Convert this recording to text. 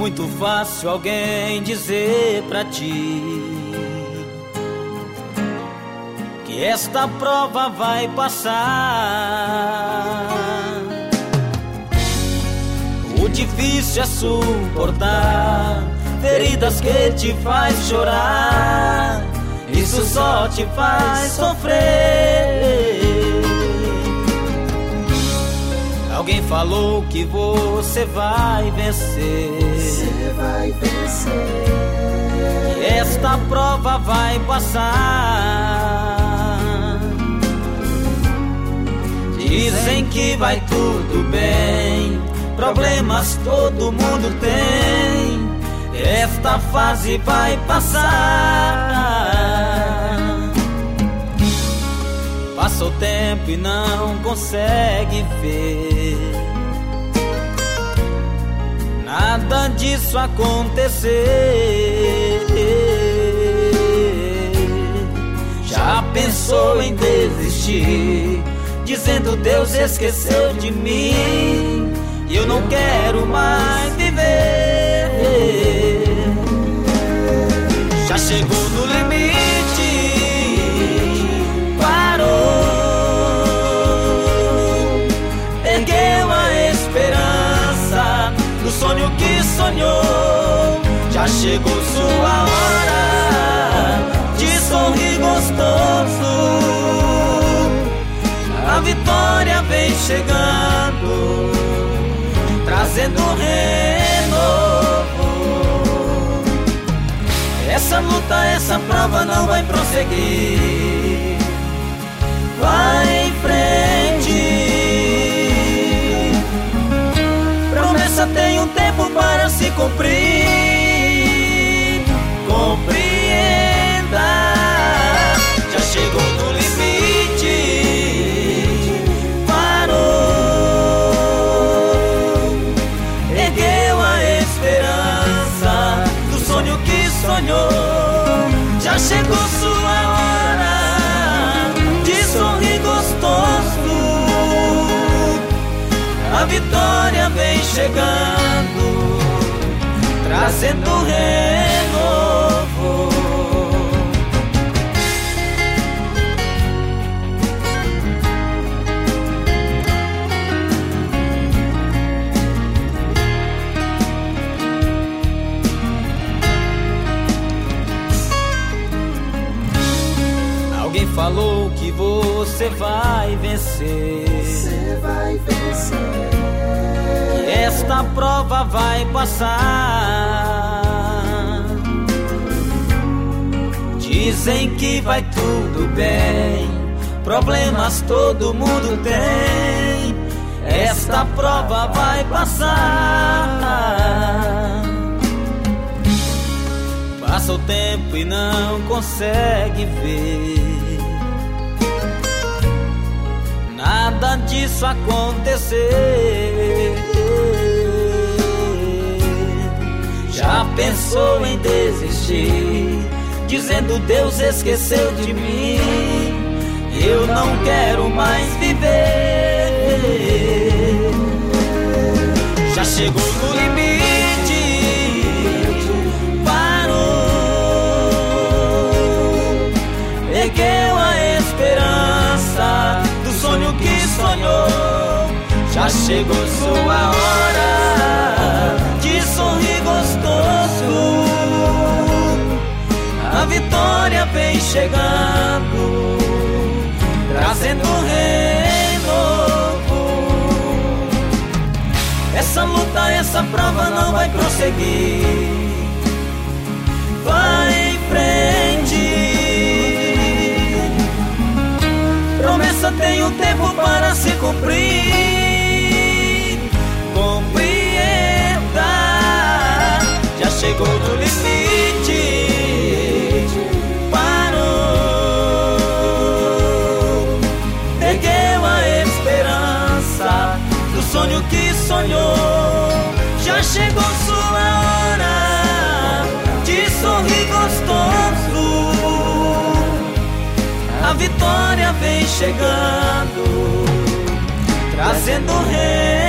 muito fácil alguém dizer pra ti que esta prova vai passar. O difícil é suportar feridas que te faz chorar. Isso só te faz sofrer. Alguém falou que você vai vencer. Você vai vencer. Que esta prova vai passar. Dizem que vai tudo bem, problemas todo mundo tem. Esta fase vai passar. Passa o tempo e não consegue ver nada disso acontecer. Já pensou em desistir, dizendo Deus esqueceu de mim e eu não quero mais viver. Já chegou no limite, parou, ergueu a esperança do sonho que sonhou. Já chegou sua hora de sorrir gostoso. A vitória vem chegando, trazendo renovo. Essa luta, essa prova não vai prosseguir. Vai em frente. Promessa tem um tempo para se cumprir. Compreenda. Já chegou no limite. Parou. Ergueu a esperança do sonho que sonhou. Já chegou sua hora de sorrir gostoso. A vitória vem chegando, trazendo renovo. Alguém falou que você vai vencer. Você vai vencer. Que esta prova vai passar. Dizem que vai tudo bem, problemas todo mundo tem. Esta prova vai passar. Passa o tempo e não consegue ver nada disso acontecer. Já pensou em desistir, dizendo Deus esqueceu de mim, eu não quero mais viver. Já chegou no limite, parou, ergueu a esperança do sonho que sonhou. Já chegou sua hora de sorrir gostoso. A vitória vem chegando, trazendo renovo. Essa luta, essa prova não vai prosseguir. Vai em frente. Promessa tem um tempo para se cumprir. Compreenda. Já chegou no limite. Parou. Ergueu a esperança do sonho que sonhou. Já chegou sua hora de sorrir gostoso. A vitória vem chegando, trazendo renovo.